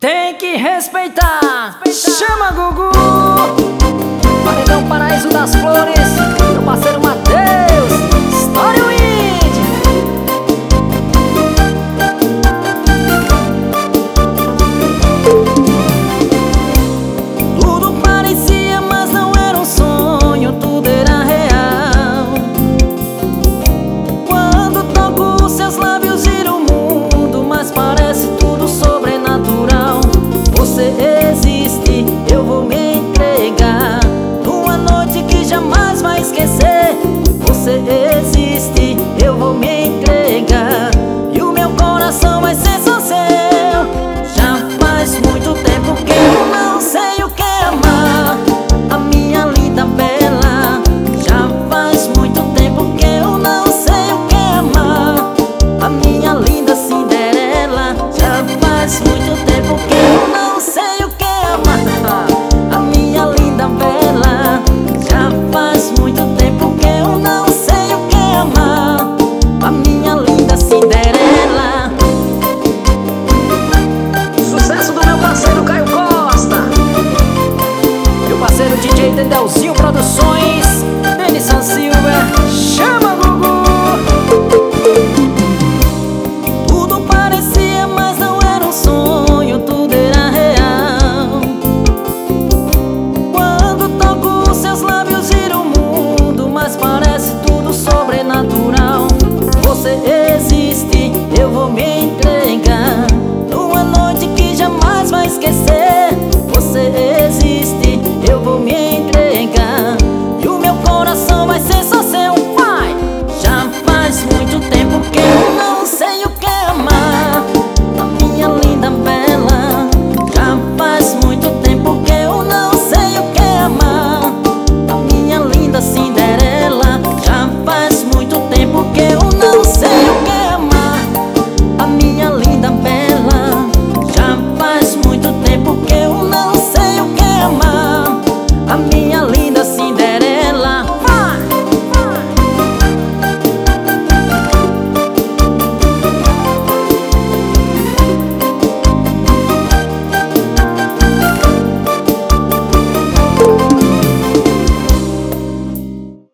Tem que respeitar. Chama Gugu. Paredão Paraíso das Flores, meu parceiro Matheus, História Wind. Tudo parecia, mas não era um sonho, tudo era real. Quando toco seus lábios gira o mundo, mas parece tudo sobrenatural. Você existe, eu vou me entregar numa noite que jamais vai esquecer. Você existe, eu vou me entregar e o meu coração vai ser só seu. Já faz muito tempo que eu não sei o que é amar, a minha linda bela. Já faz muito tempo que eu não sei o que é amar, a minha linda Cinderela. Já faz muito tempo que eu não sei o que é amar, a minha linda bela. Já faz muito tempo que eu não sei o que é amar, a minha linda Cinderela. Sucesso do meu parceiro Caio Costa, meu parceiro DJ Dedelzinho Produções.